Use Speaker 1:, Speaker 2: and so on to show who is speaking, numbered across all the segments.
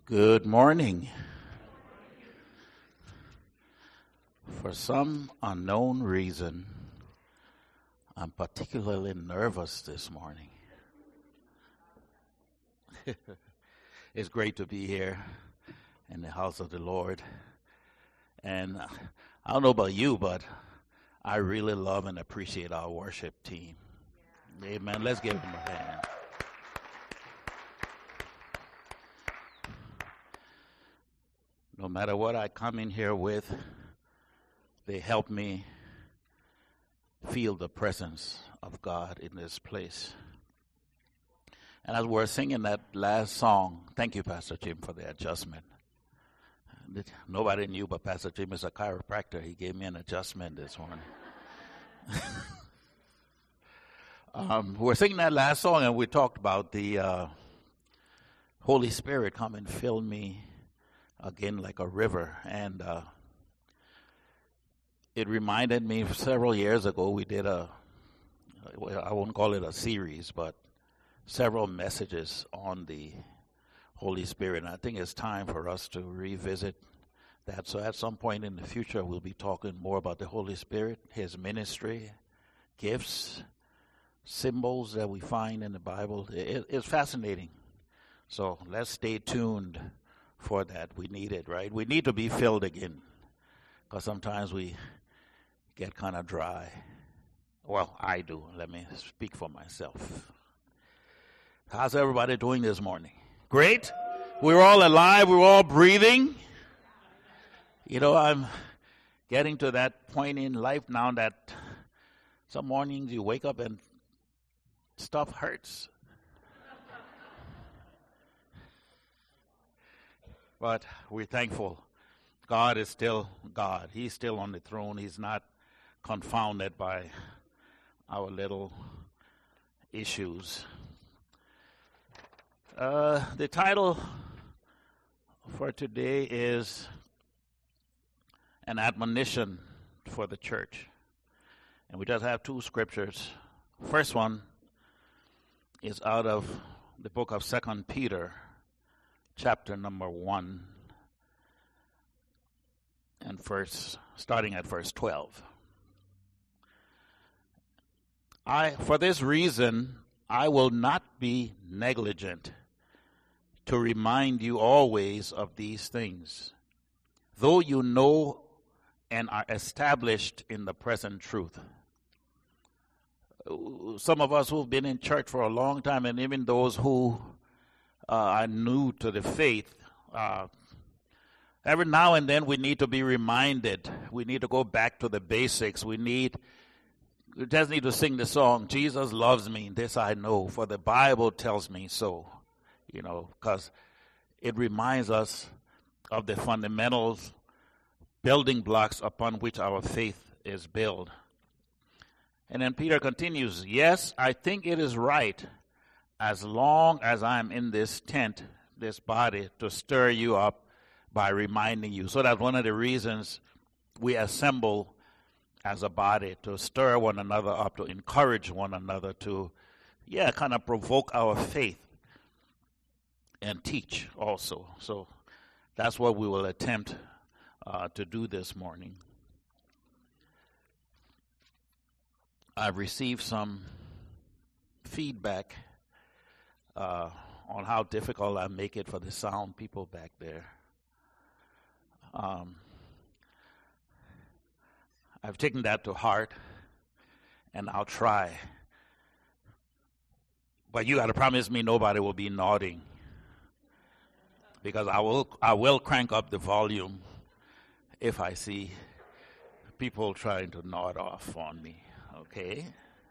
Speaker 1: Good morning. For some unknown reason, I'm particularly nervous this morning. It's great to be here in the house of the Lord. And I don't know about you, but I really love and appreciate our worship team. Amen. Let's give them a hand. No matter what I come in here with, they help me feel the presence of God in this place. And as we're singing that last song, thank you, Pastor Jim, for the adjustment. Nobody knew, but Pastor Jim is a chiropractor. He gave me an adjustment this morning. We're singing that last song, and we talked about the Holy Spirit come and fill me again like a river. And it reminded me several years ago we did I won't call it a series, but several messages on the Holy Spirit. And I think it's time for us to revisit that. So at some point in the future, we'll be talking more about the Holy Spirit, His ministry, gifts, symbols that we find in the Bible. It's fascinating. So let's stay tuned for that. We need it, right? We need to be filled again, because sometimes we get kind of dry. Well, I do. Let me speak for myself. How's everybody doing this morning? Great? We're all alive. We're all breathing. You know, I'm getting to that point in life now that some mornings you wake up and stuff hurts. But we're thankful. God is still God. He's still on the throne. He's not confounded by our little issues. The title for today is An Admonition for the Church. And we just have two scriptures. First one is out of the book of 2 Peter, chapter number 1, and starting at verse 12. For this reason, I will not be negligent to remind you always of these things, though you know and are established in the present truth. Some of us who've been in church for a long time, and even those who are new to the faith, every now and then we need to be reminded. We need to go back to the basics. We just need to sing the song, Jesus loves me, this I know, for the Bible tells me so. You know, because it reminds us of the fundamentals, building blocks upon which our faith is built. And then Peter continues, yes, I think it is right, as long as I'm in this tent, this body, to stir you up by reminding you. So that's one of the reasons we assemble as a body, to stir one another up, to encourage one another, to, kind of provoke our faith and teach also. So that's what we will attempt to do this morning. I've received some feedback on how difficult I make it for the sound people back there. I've taken that to heart, and I'll try. But you got to promise me nobody will be nodding, because I will crank up the volume if I see people trying to nod off on me. Okay?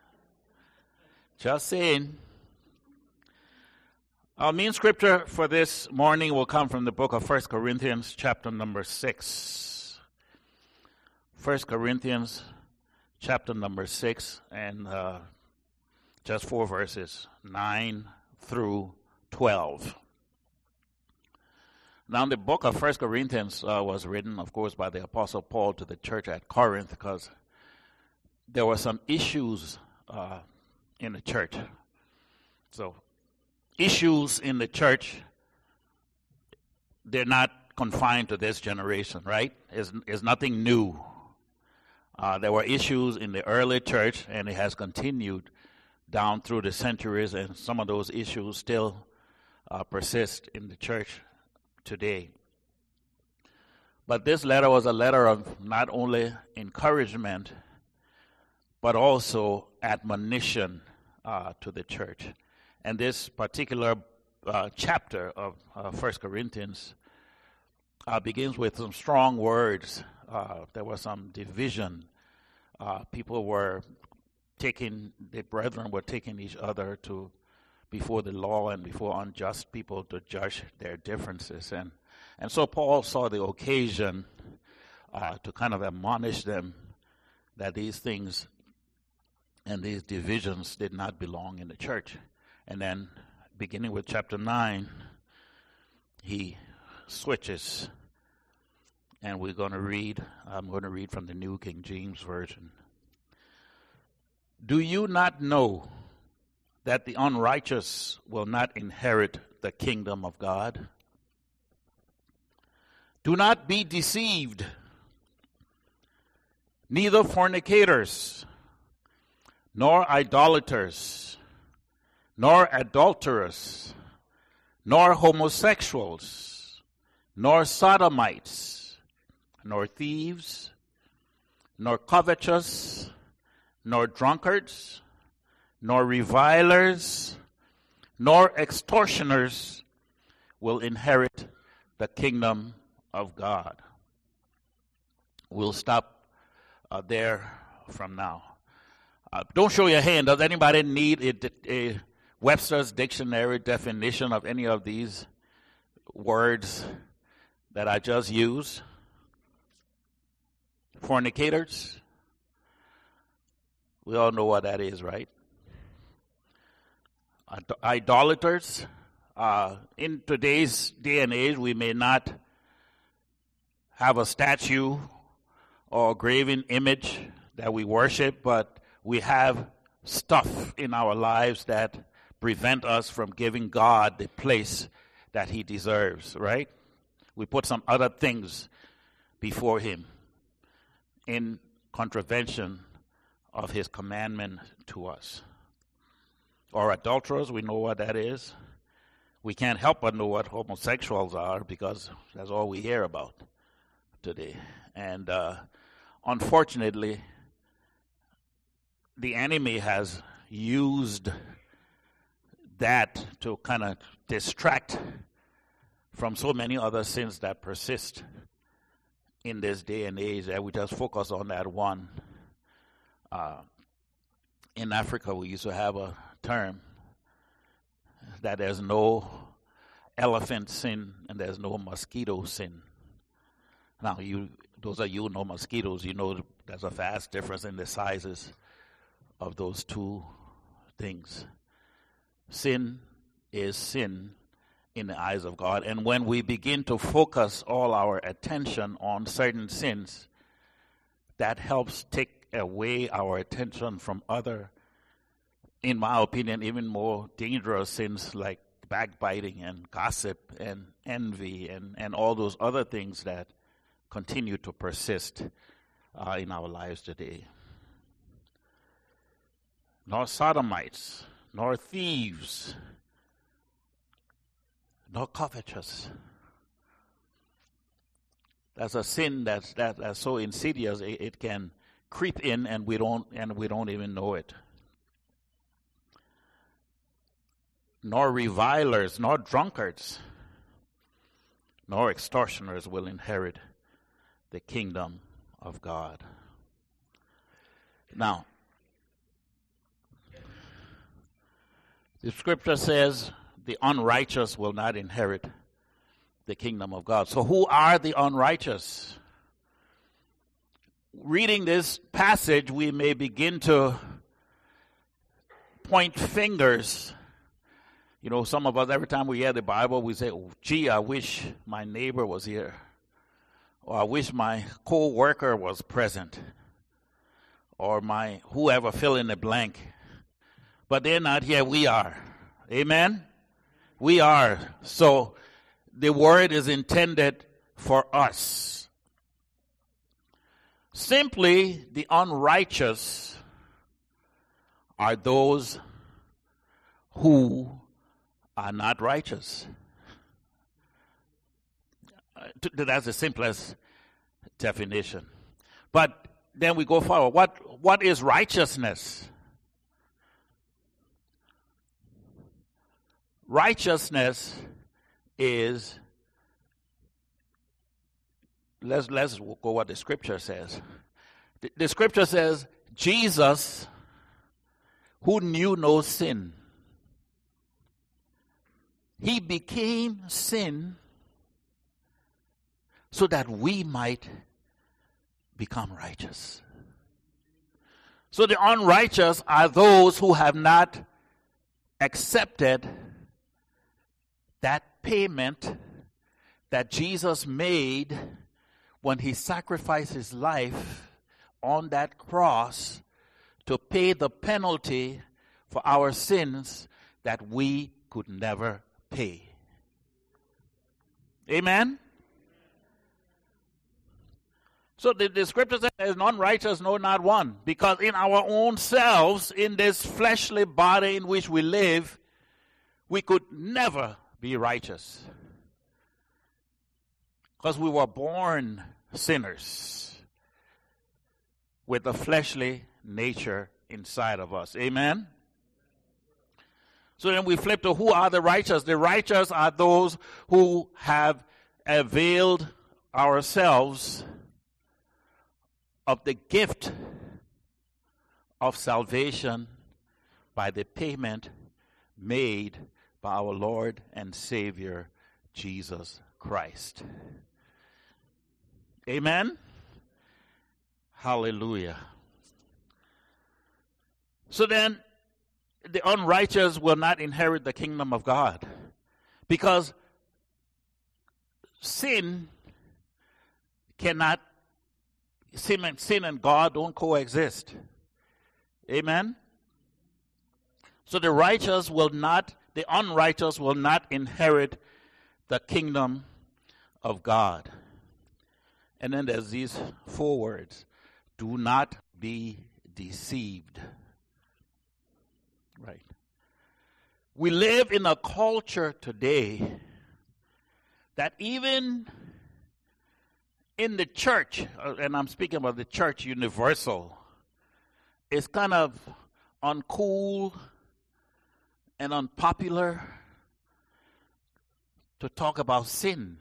Speaker 1: Just saying. Our main scripture for this morning will come from the book of 1 Corinthians, chapter number 6. 1 Corinthians, chapter number 6, and just 4 verses, 9 through 12. Now, the book of 1 Corinthians was written, of course, by the Apostle Paul to the church at Corinth, because there were some issues in the church. So, issues in the church they're not confined to this generation, right? It's nothing new. There were issues in the early church, and it has continued down through the centuries, and some of those issues still persist in the church today. But this letter was a letter of not only encouragement, but also admonition to the church. And this particular chapter of 1 Corinthians begins with some strong words. There was some division. The brethren were taking each other to before the law and before unjust people to judge their differences. And so Paul saw the occasion to kind of admonish them that these things and these divisions did not belong in the church. And then beginning with chapter 9, he switches, and I'm going to read from the New King James Version. Do you not know that the unrighteous will not inherit the kingdom of God? Do not be deceived. Neither fornicators, nor idolaters, nor adulterers, nor homosexuals, nor sodomites, nor thieves, nor covetous, nor drunkards, nor revilers, nor extortioners will inherit the kingdom of God. We'll stop there from now. Don't show your hand. Does anybody need a Webster's Dictionary definition of any of these words that I just used? Fornicators. We all know what that is, right? Idolaters. In today's day and age, we may not have a statue or a graven image that we worship, but we have stuff in our lives that prevent us from giving God the place that he deserves, right? We put some other things before him in contravention of his commandment to us. Or adulterers, we know what that is. We can't help but know what homosexuals are because that's all we hear about today. And unfortunately, the enemy has used that to kind of distract from so many other sins that persist in this day and age, that we just focus on that one. In Africa, we used to have a term that there's no elephant sin and there's no mosquito sin. Now, those of you who know mosquitoes, you know there's a vast difference in the sizes of those two things. Sin is sin in the eyes of God. And when we begin to focus all our attention on certain sins, that helps take away our attention from other, in my opinion, even more dangerous sins like backbiting and gossip and envy and all those other things that continue to persist in our lives today. Nor sodomites, nor thieves, nor covetous. That's a sin that's so insidious it can creep in and we don't even know it. Nor revilers, nor drunkards, nor extortioners will inherit the kingdom of God. Now, the scripture says the unrighteous will not inherit the kingdom of God. So who are the unrighteous? Reading this passage, we may begin to point fingers. You know, some of us, every time we hear the Bible, we say, oh, gee, I wish my neighbor was here. Or I wish my co-worker was present. Or my whoever, fill in the blank. But they're not here, we are. Amen? We are. So the word is intended for us. Simply, the unrighteous are those who are not righteous. That's the simplest definition. But then we go forward. What is righteousness? Righteousness is, let's go what the scripture says. The scripture says, Jesus, who knew no sin, he became sin so that we might become righteous. So the unrighteous are those who have not accepted that payment that Jesus made when he sacrificed his life on that cross to pay the penalty for our sins that we could never pay. Amen? So the scripture says there is none righteous, no, not one. Because in our own selves, in this fleshly body in which we live, we could never be righteous. Because we were born sinners with a fleshly nature inside of us. Amen? So then we flip to who are the righteous. The righteous are those who have availed ourselves of the gift of salvation by the payment made by our Lord and Savior, Jesus Christ. Amen? Hallelujah. So then, the unrighteous will not inherit the kingdom of God, because sin and God don't coexist. Amen? So the unrighteous will not inherit the kingdom of God. And then there's these 4 words. Do not be deceived. Right. We live in a culture today that even in the church, and I'm speaking about the church universal, is kind of uncool and unpopular to talk about sin.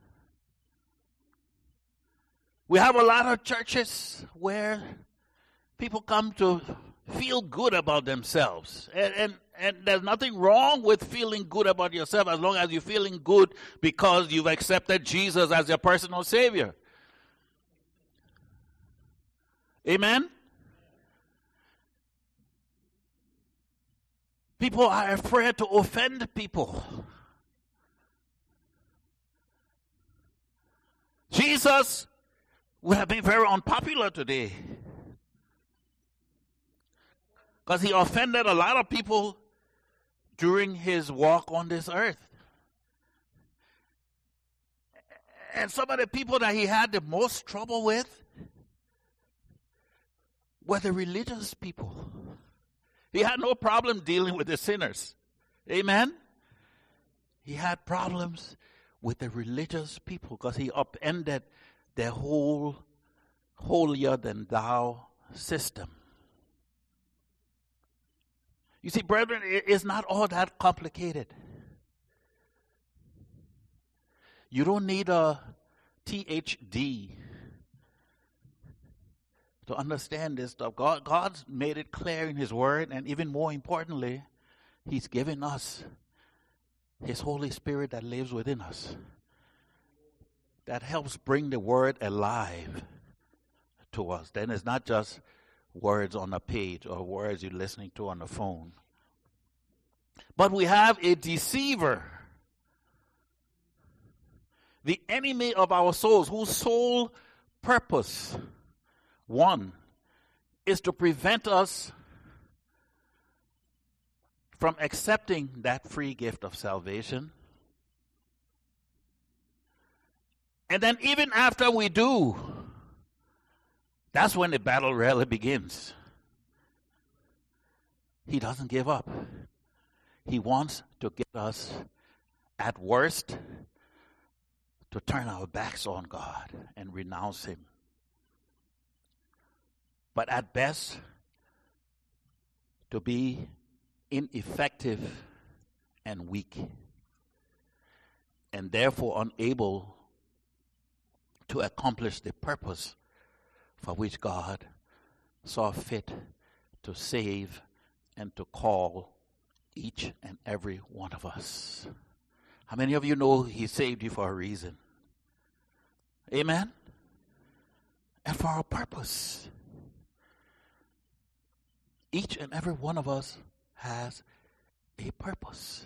Speaker 1: We have a lot of churches where people come to feel good about themselves. And there's nothing wrong with feeling good about yourself as long as you're feeling good because you've accepted Jesus as your personal Savior. Amen? People are afraid to offend people. Jesus would have been very unpopular today, because he offended a lot of people during his walk on this earth. And some of the people that he had the most trouble with were the religious people. He had no problem dealing with the sinners. Amen? He had problems with the religious people because he upended their whole holier-than-thou system. You see, brethren, it's not all that complicated. You don't need a PhD to understand this stuff. God's made it clear in his word, and even more importantly, he's given us his Holy Spirit that lives within us, that helps bring the word alive to us. Then it's not just words on a page or words you're listening to on the phone. But we have a deceiver, the enemy of our souls, whose sole purpose, one, is to prevent us from accepting that free gift of salvation. And then even after we do, that's when the battle really begins. He doesn't give up. He wants to get us, at worst, to turn our backs on God and renounce Him. But at best, to be ineffective and weak, and therefore unable to accomplish the purpose for which God saw fit to save and to call each and every one of us. How many of you know He saved you for a reason? Amen? And for a purpose. Each and every one of us has a purpose.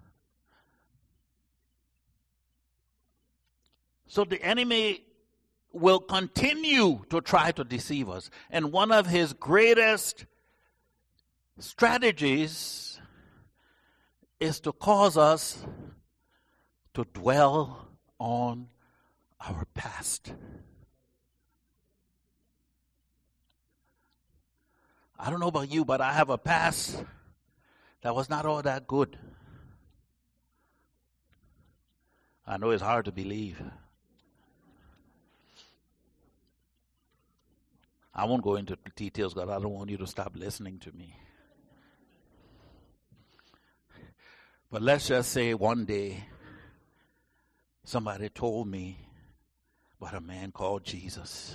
Speaker 1: So the enemy will continue to try to deceive us. And one of his greatest strategies is to cause us to dwell on our past. I don't know about you, but I have a past that was not all that good. I know it's hard to believe. I won't go into details because I don't want you to stop listening to me. But let's just say one day somebody told me about a man called Jesus.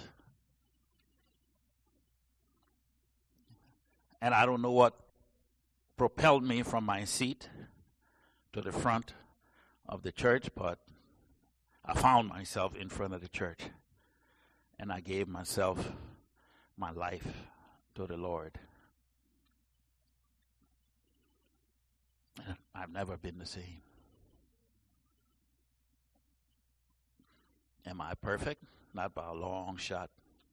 Speaker 1: And I don't know what propelled me from my seat to the front of the church, but I found myself in front of the church. And I gave myself my life to the Lord. And I've never been the same. Am I perfect? Not by a long shot.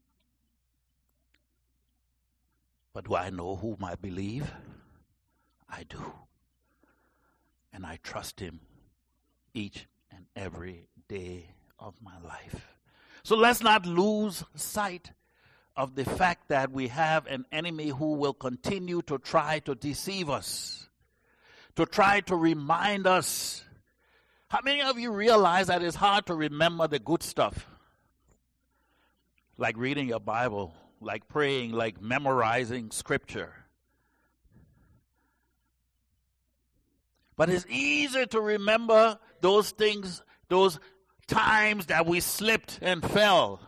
Speaker 1: But do I know whom I believe? I do. And I trust Him each and every day of my life. So let's not lose sight of the fact that we have an enemy who will continue to try to deceive us, to try to remind us. How many of you realize that it's hard to remember the good stuff? Like reading your Bible, like praying, like memorizing scripture. But it's easier to remember those things, those times that we slipped and fell.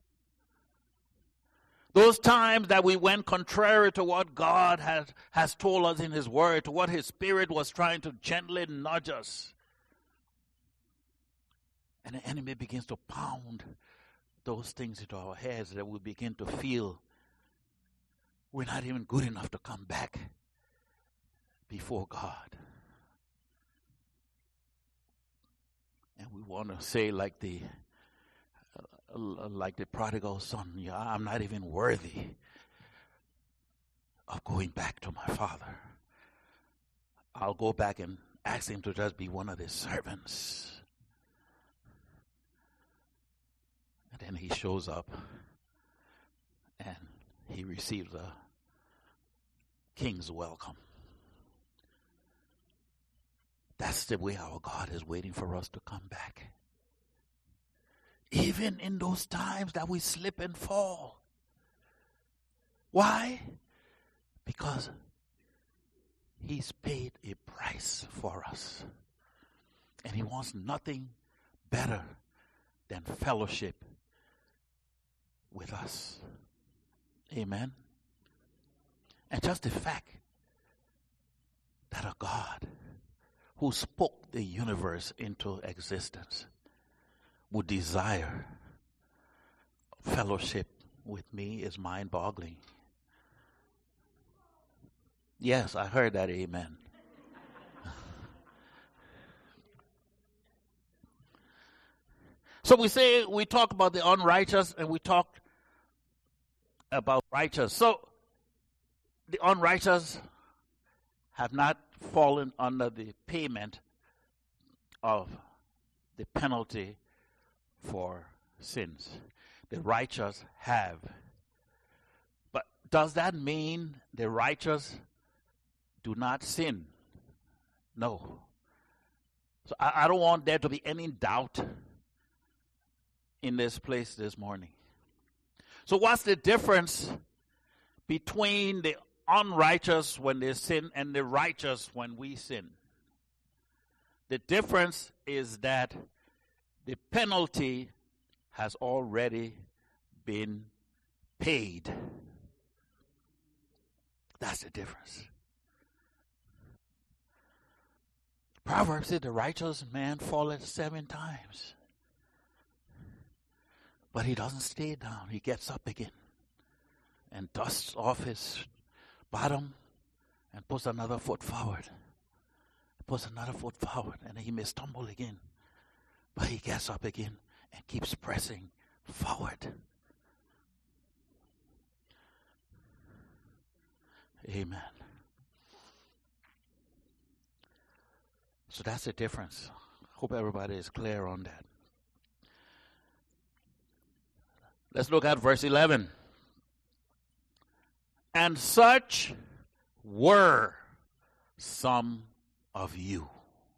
Speaker 1: Those times that we went contrary to what God has told us in His Word, to what His Spirit was trying to gently nudge us. And the enemy begins to pound those things into our heads that we begin to feel we're not even good enough to come back before God. And we want to say like the prodigal son, yeah, I'm not even worthy of going back to my father. I'll go back and ask him to just be one of his servants. And then he shows up and he receives a king's welcome. That's the way our God is waiting for us to come back. Even in those times that we slip and fall. Why? Because He's paid a price for us. And He wants nothing better than fellowship with us. Amen. And just the fact that a God who spoke the universe into existence would desire fellowship with me is mind-boggling. Yes, I heard that, amen. So we talk about the unrighteous and we talk about righteous. So the unrighteous have not fallen under the payment of the penalty for sins. The righteous have. But does that mean the righteous do not sin? No. So I don't want there to be any doubt in this place this morning. So what's the difference between the unrighteous when they sin and the righteous when we sin? The difference is that the penalty has already been paid. That's the difference. Proverbs said the righteous man falleth 7 times. But he doesn't stay down. He gets up again and dusts off his bottom and puts another foot forward. Puts another foot forward, and he may stumble again. But he gets up again and keeps pressing forward. Amen. So that's the difference. Hope everybody is clear on that. Let's look at verse 11. And such were some of you.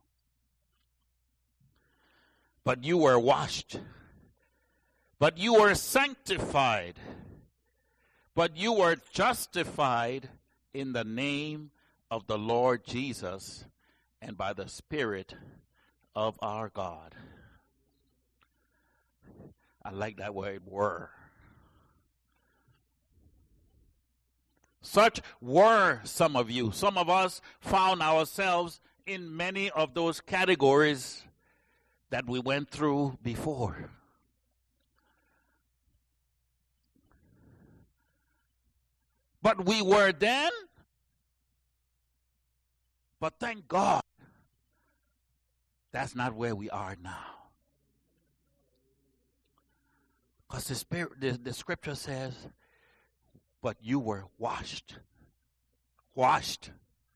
Speaker 1: But you were washed. But you were sanctified. But you were justified in the name of the Lord Jesus and by the Spirit of our God. I like that word, were. Such were some of you. Some of us found ourselves in many of those categories that we went through before. But we were then, but thank God, that's not where we are now. Because the scripture says, but you were washed. Washed.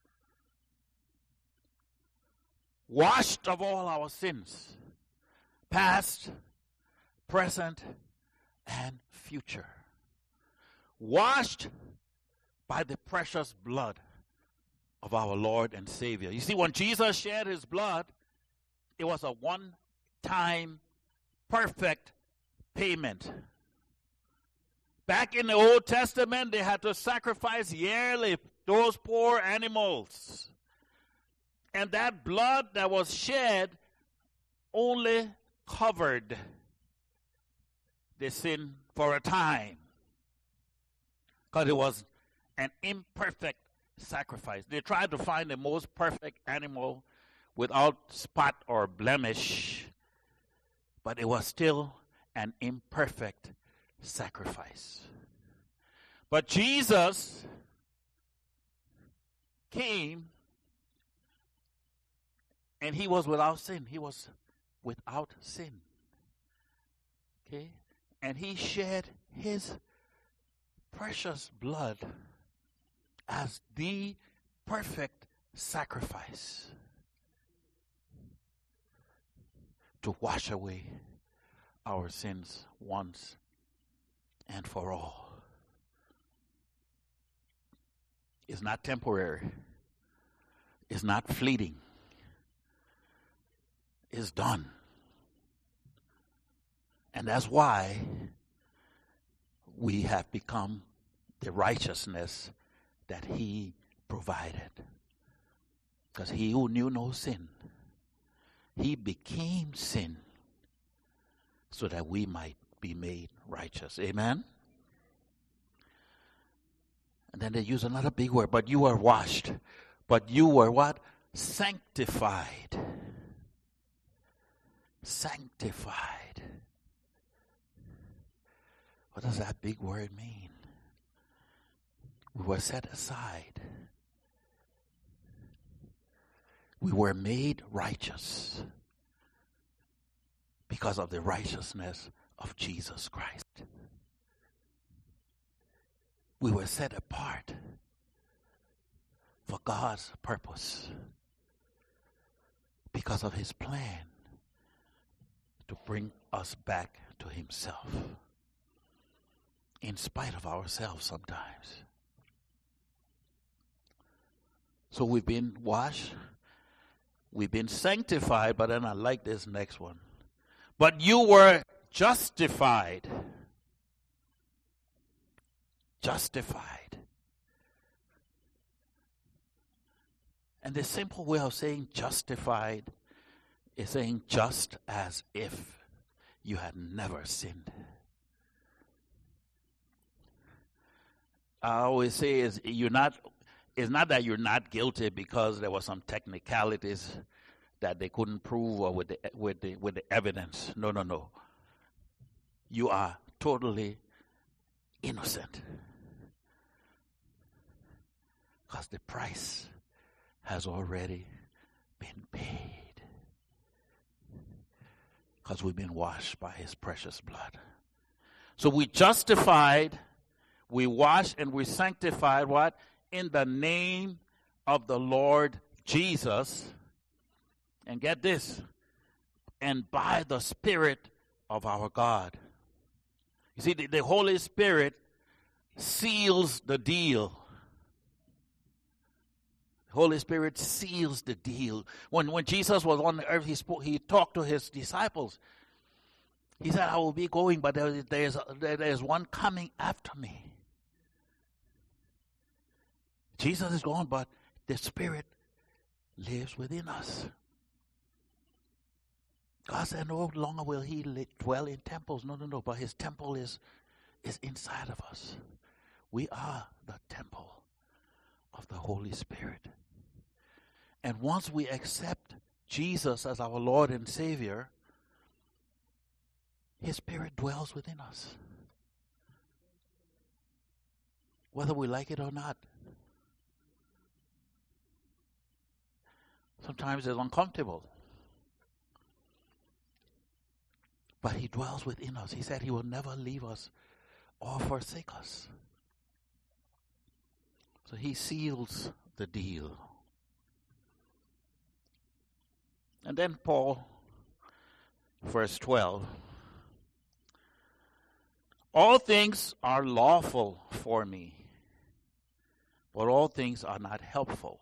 Speaker 1: Washed of all our sins. Past, present, and future. Washed by the precious blood of our Lord and Savior. You see, when Jesus shed his blood, it was a one-time, perfect payment. Back in the Old Testament, they had to sacrifice yearly those poor animals. And that blood that was shed only covered the sin for a time. Because it was an imperfect sacrifice. They tried to find the most perfect animal without spot or blemish. But it was still an imperfect sacrifice. But Jesus came and he was without sin. He was without sin. Okay? And he shed his precious blood as the perfect sacrifice to wash away our sins once and for all. It's not temporary. It's not fleeting. It's done. And that's why we have become the righteousness that he provided. Because he who knew no sin, he became sin so that we might be made righteous. Amen? And then they use another big word, but you were washed. But you were what? Sanctified. Sanctified. What does that big word mean? We were set aside. We were made righteous because of the righteousness of Jesus Christ. We were set apart for God's purpose because of his plan to bring us back to himself, in spite of ourselves sometimes. So we've been washed, we've been sanctified, but then I like this next one. But you were justified. Justified. And the simple way of saying justified is saying just as if you had never sinned. I always say it's not that you're not guilty because there were some technicalities that they couldn't prove or with the evidence. No. You are totally innocent. Because the price has already been paid. Because we've been washed by his precious blood. So we justified, we washed, and we sanctified what? In the name of the Lord Jesus. And get this, and by the Spirit of our God. You see, the Holy Spirit seals the deal. The Holy Spirit seals the deal. When Jesus was on the earth, he talked to his disciples. He said, I will be going, but there's one coming after me. Jesus is gone, but the Spirit lives within us. God said, no longer will he dwell in temples. No, but his temple is inside of us. We are the temple of the Holy Spirit. And once we accept Jesus as our Lord and Savior, his Spirit dwells within us. Whether we like it or not. Sometimes it's uncomfortable. But he dwells within us. He said he will never leave us or forsake us. So he seals the deal. And then Paul, verse 12. All things are lawful for me, but all things are not helpful.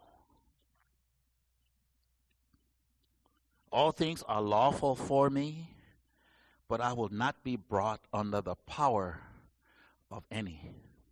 Speaker 1: All things are lawful for me, but I will not be brought under the power of any.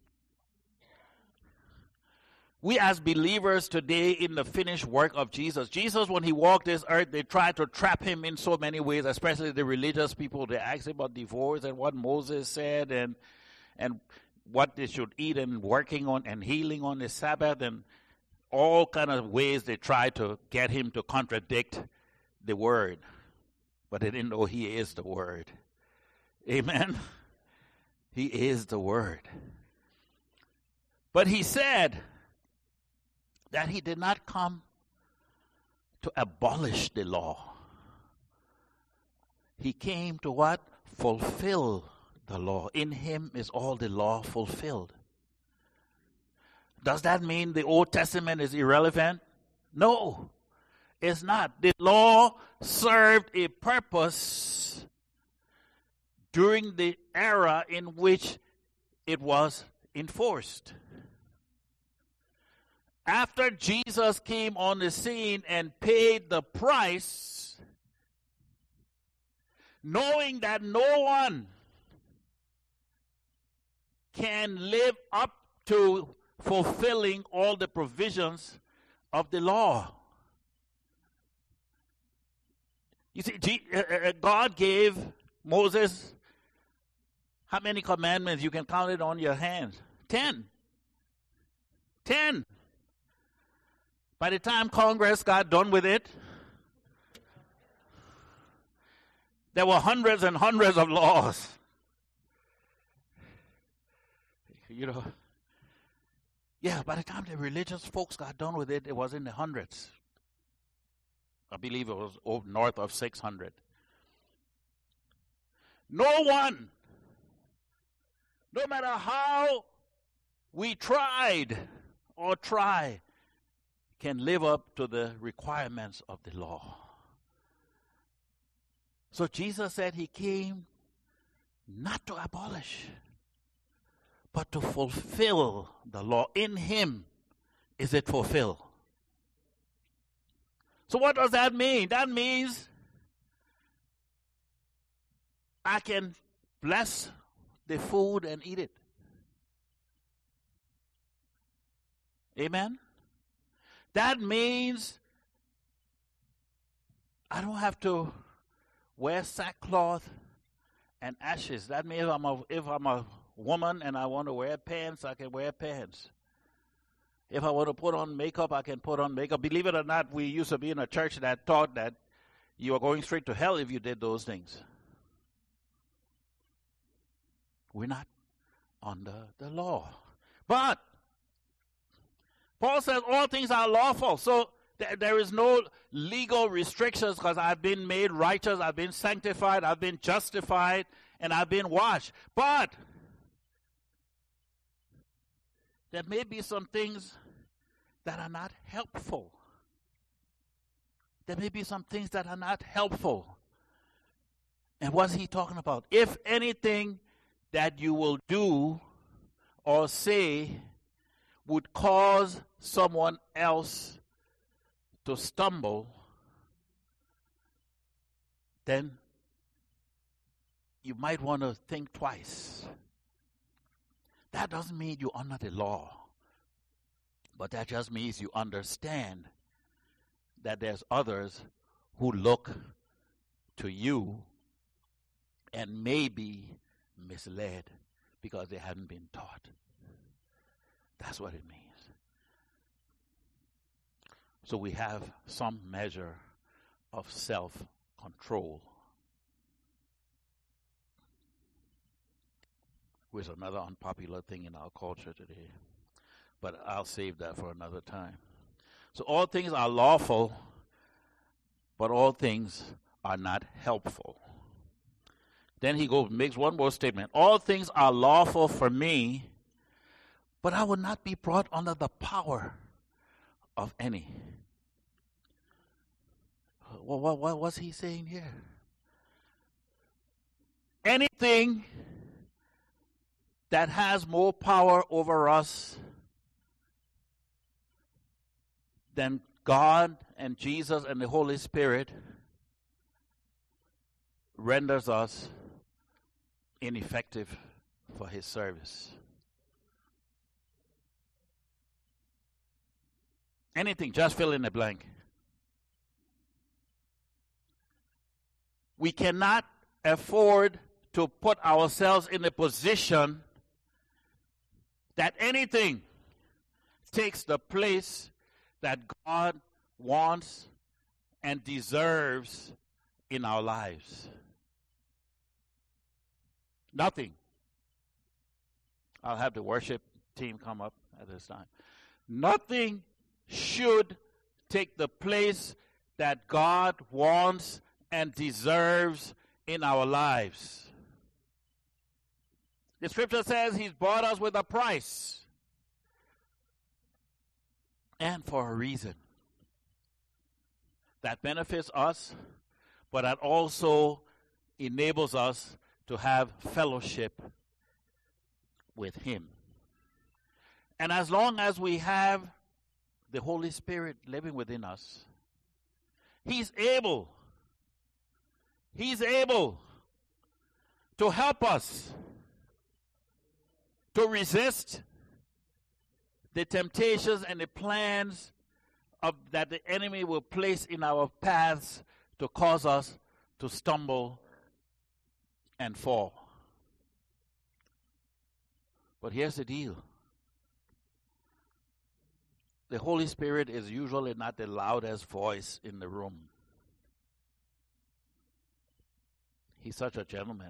Speaker 1: We as believers today in the finished work of Jesus. Jesus, when he walked this earth, they tried to trap him in so many ways, especially the religious people. They asked him about divorce and what Moses said and what they should eat and working on and healing on the Sabbath and all kind of ways they tried to get him to contradict the word. But they didn't know he is the word. Amen? He is the word. But he said that he did not come to abolish the law. He came to what? Fulfill the law. In him is all the law fulfilled. Does that mean the Old Testament is irrelevant? No, it's not. The law served a purpose during the era in which it was enforced. After Jesus came on the scene and paid the price, knowing that no one can live up to fulfilling all the provisions of the law. You see, God gave Moses how many commandments? You can count it on your hands. 10. 10. By the time Congress got done with it, there were hundreds and hundreds of laws. You know, yeah, by the time the religious folks got done with it, it was in the hundreds. I believe it was north of 600. No one, no matter how we tried or try, can live up to the requirements of the law. So Jesus said he came not to abolish, but to fulfill the law. In him is it fulfilled. So what does that mean? That means I can bless the food and eat it. Amen? That means I don't have to wear sackcloth and ashes. That means if I'm a woman and I want to wear pants, I can wear pants. If I want to put on makeup, I can put on makeup. Believe it or not, we used to be in a church that taught that you are going straight to hell if you did those things. We're not under the law. But Paul says all things are lawful. So there is no legal restrictions because I've been made righteous, I've been sanctified, I've been justified, and I've been washed. But there may be some things that are not helpful. There may be some things that are not helpful. And what's he talking about? If anything that you will do or say would cause someone else to stumble, then you might want to think twice. That doesn't mean you're under the law, but that just means you understand that there's others who look to you and may be misled because they haven't been taught. That's what it means. So we have some measure of self-control, which is another unpopular thing in our culture today. But I'll save that for another time. So all things are lawful, but all things are not helpful. Then he makes one more statement. All things are lawful for me, but I will not be brought under the power of any. What's he saying here? Anything that has more power over us than God and Jesus and the Holy Spirit renders us ineffective for his service. Anything, just fill in the blank. We cannot afford to put ourselves in a position that anything takes the place that God wants and deserves in our lives. Nothing. I'll have the worship team come up at this time. Nothing should take the place that God wants and deserves in our lives. The scripture says he's bought us with a price. And for a reason. That benefits us, but that also enables us to have fellowship with him. And as long as we have the Holy Spirit living within us, he's able to help us to resist the temptations and the plans that the enemy will place in our paths to cause us to stumble and fall. But here's the deal. The Holy Spirit is usually not the loudest voice in the room. He's such a gentleman.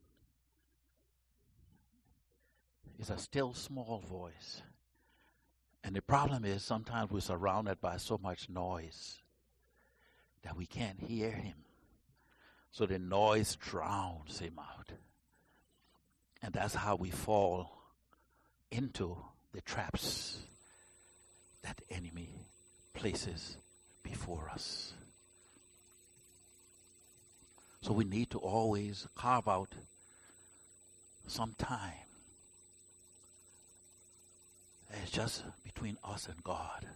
Speaker 1: It's a still small voice. And the problem is sometimes we're surrounded by so much noise that we can't hear him. So the noise drowns him out. And that's how we fall into the traps that the enemy places before us. So we need to always carve out some time. It's just between us and God.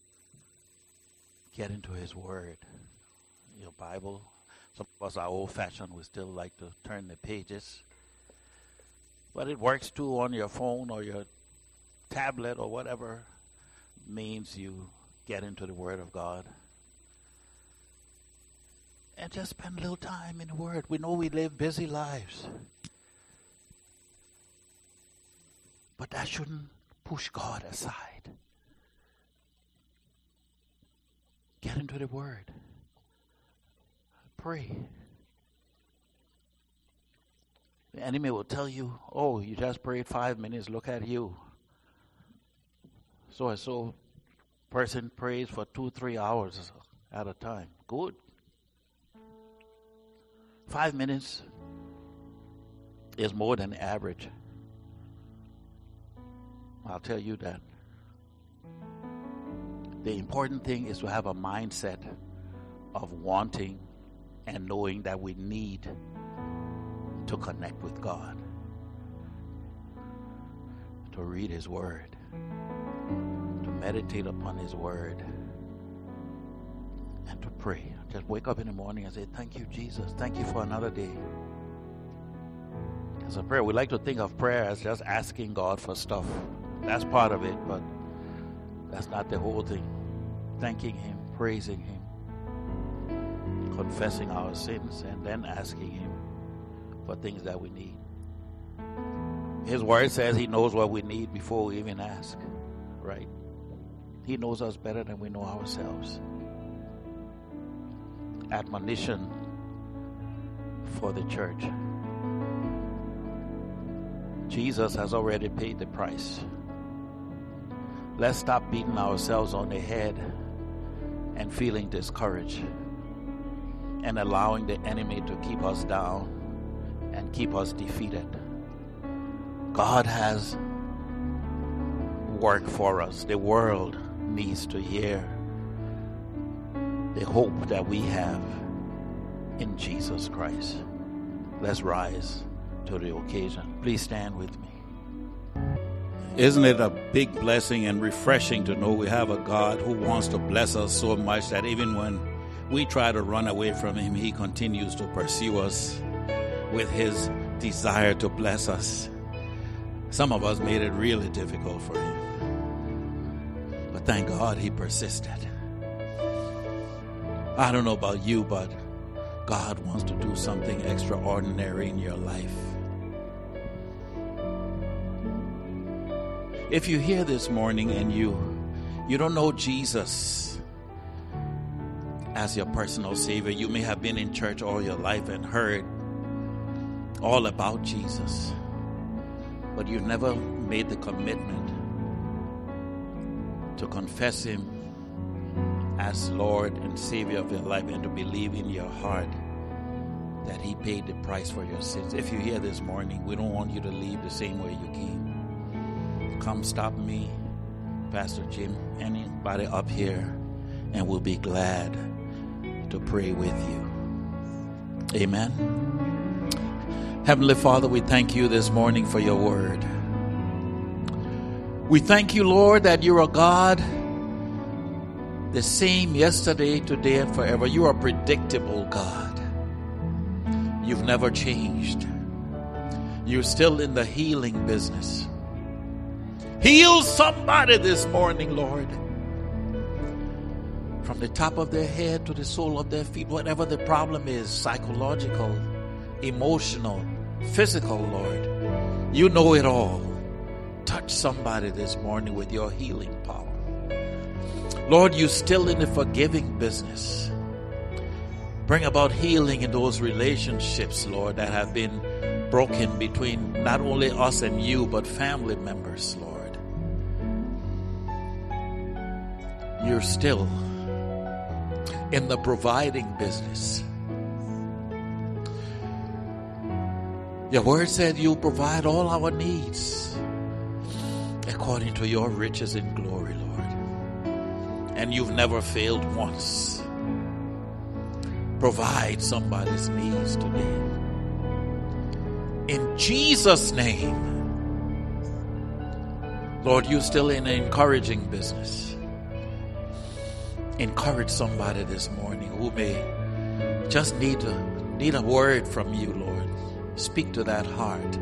Speaker 1: Get into His Word. Your Bible. Some of us are old-fashioned. We still like to turn the pages. But it works too on your phone or your tablet or whatever means you get into the Word of God. And just spend a little time in the Word. We know we live busy lives. But that shouldn't push God aside. Get into the Word. Pray. The enemy will tell you, oh, you just prayed 5 minutes, look at you. So and so person prays for 2-3 hours at a time. Good. 5 minutes is more than average. I'll tell you that. The important thing is to have a mindset of wanting and knowing that we need to connect with God, to read His Word, to meditate upon His Word, and to pray. Just wake up in the morning and say, thank you, Jesus. Thank you for another day. As a prayer, we like to think of prayer as just asking God for stuff. That's part of it, but that's not the whole thing. Thanking Him, praising Him, confessing our sins, and then asking Him for things that we need. His Word says He knows what we need before we even ask, right? He knows us better than we know ourselves. Admonition for the church. Jesus has already paid the price. Let's stop beating ourselves on the head and feeling discouraged and allowing the enemy to keep us down and keep us defeated. God has work for us. The world needs to hear the hope that we have in Jesus Christ. Let's rise to the occasion. Please stand with me. Isn't it a big blessing and refreshing to know we have a God who wants to bless us so much that even when we try to run away from Him, He continues to pursue us with His desire to bless us. Some of us made it really difficult for Him. But thank God He persisted. I don't know about you, but God wants to do something extraordinary in your life. If you're here this morning and you don't know Jesus as your personal Savior, you may have been in church all your life and heard all about Jesus, but you never made the commitment to confess Him as Lord and Savior of your life and to believe in your heart that He paid the price for your sins. If you're here this morning, we don't want you to leave the same way you came. Come stop me, Pastor Jim, anybody up here, and we'll be glad to pray with you. Amen. Heavenly Father, we thank you this morning for your word. We thank you, Lord, that you're a God the same yesterday, today, and forever. You are a predictable God. You've never changed. You're still in the healing business. Heal somebody this morning, Lord. From the top of their head to the sole of their feet, whatever the problem is, psychological, emotional, physical, Lord. You know it all. Touch somebody this morning with your healing power. Lord, you're still in the forgiving business. Bring about healing in those relationships, Lord, that have been broken between not only us and you, but family members, Lord. You're still in the providing business. Your word said you'll provide all our needs according to your riches in glory, Lord. And you've never failed once.
Speaker 2: provide somebody's needs today. In Jesus' name. Lord, you're still in the encouraging business. Encourage somebody this morning who may just need a word from you, Lord. Speak to that heart.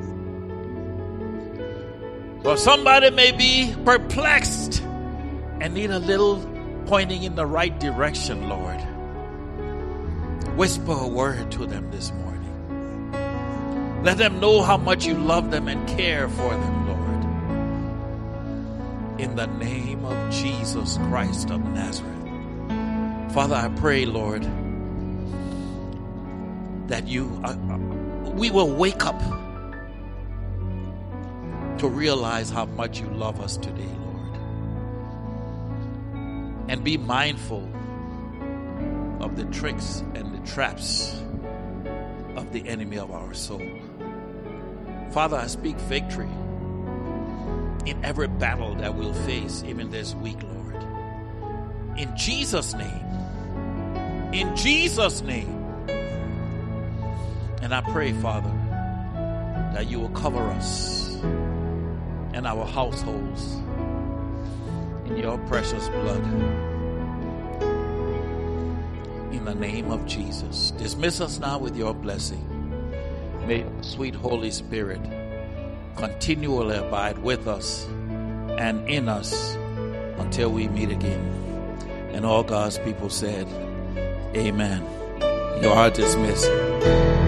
Speaker 2: Or somebody may be perplexed and need a little pointing in the right direction, Lord. Whisper a word to them this morning. Let them know how much you love them and care for them, Lord. In the name of Jesus Christ of Nazareth. Father, I pray, Lord, that we will wake up to realize how much you love us today, Lord. And be mindful of the tricks and the traps of the enemy of our soul. Father, I speak victory in every battle that we'll face, even this week, Lord. In Jesus' name. In Jesus' name. And I pray, Father, that you will cover us and our households in your precious blood. In the name of Jesus. Dismiss us now with your blessing. May sweet Holy Spirit continually abide with us and in us until we meet again. And all God's people said, amen. You are dismissed.